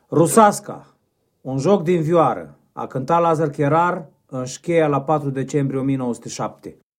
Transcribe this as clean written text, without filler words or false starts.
Rusaska, un joc din vioară, a cântat Lazar Cherar în Șcheia la 4 decembrie 1907.